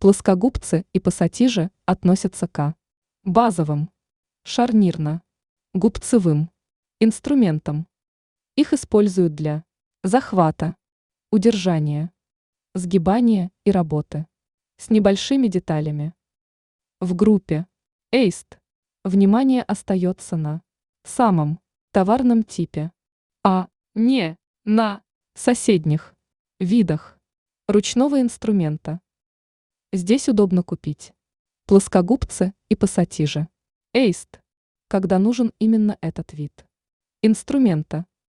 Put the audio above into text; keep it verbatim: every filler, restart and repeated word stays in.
Плоскогубцы и пассатижи относятся к базовым, шарнирно-губцевым инструментам. Их используют для захвата, удержания, сгибания и работы с небольшими деталями. В группе эйст внимание остается на самом товарном типе, а не на соседних видах ручного инструмента. Здесь удобно купить плоскогубцы и пассатижи эйст, когда нужен именно этот вид инструмента.